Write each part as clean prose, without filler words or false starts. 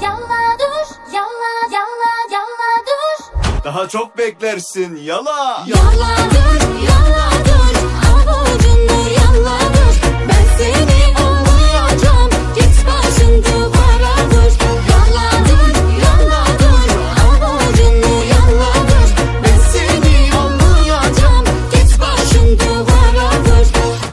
yalla dur, yalla yalla yalla dur. Daha çok beklersin yala. Yalla dur, yalla dur, avucunu yalla dur. Ben seni anlayacağım, git başın duvara vur. Yalla dur, yalla dur, avucunu yalla dur. Ben seni anlayacağım, git başın duvara vur.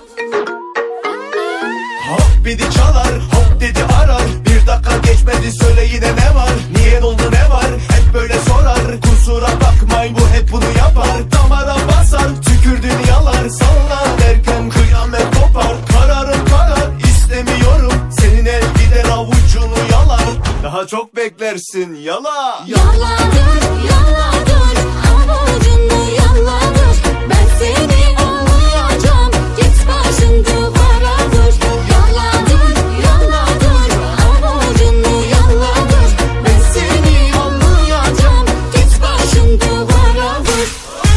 Hop dedi çalar, hop dedi arar. Bir dakika geçmedi söyle yine ne var? Niye oldu ne var? Hep böyle sorar. Kusura bakmayın bu hep bunu yapar. Damara basar, tükürdün yalar. Salla derken kıyamet kopar. Kararım karar, istemiyorum. Senin el gider avucunu yalar. Daha çok beklersin yala. Yalla dur, yalla dur, avucunu yalla dur. Ben seni anlayacağım, git başın duvara vur. Yalla dur, yalla dur, avucunu yalla dur. Ben seni anlayacağım, git başın duvara vur.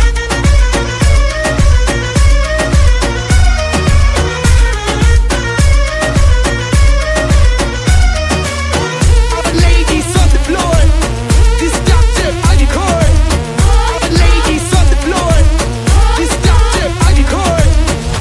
Ladies on the floor, this doctor I record. Ladies on the floor, this doctor I record.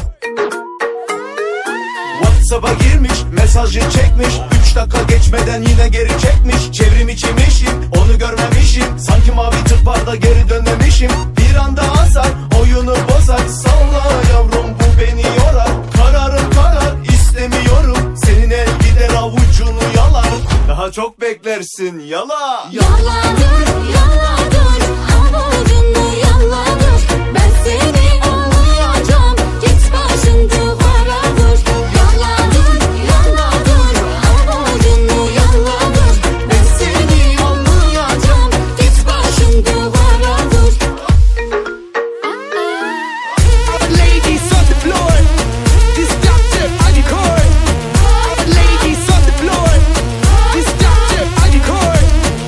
WhatsApp'a girmiş, mesajı çekmiş. 3 dakika geçmeden yine geri çekmiş. Çevrim içim işim, onu görmemişim. Sanki mavi tıklarda geri dönmemişim. Bir anda asar, oyunu bozar. Salla yavrum bu beni yorar. Kararım karar, istemiyorum. Senin el gider avucunu yalar. Daha çok beklersin yala. Yalla dur, yalla dur, avucunu yalla dur. Ben seni anlayacağım, git başın duvara vur. Yalla dur, yalla dur, avucunu yalla dur. Ben seni anlayacağım, git başın duvara vur. Ladies on the floor, this doctor I record. Ladies on the floor, this doctor I record.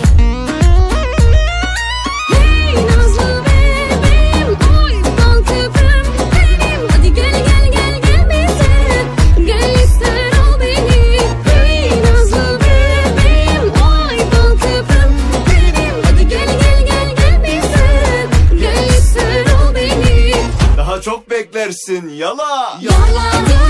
Hey Nazlı bebeğim, oy bal küpüm benim. Hadi gel gel gel gel bize, gel ister ol beni. Hey Nazlı bebeğim, oy bal küpüm benim. Hadi gel gel gel gel bize, gel ister ol beni. Daha çok beklersin yala. Yalla dur,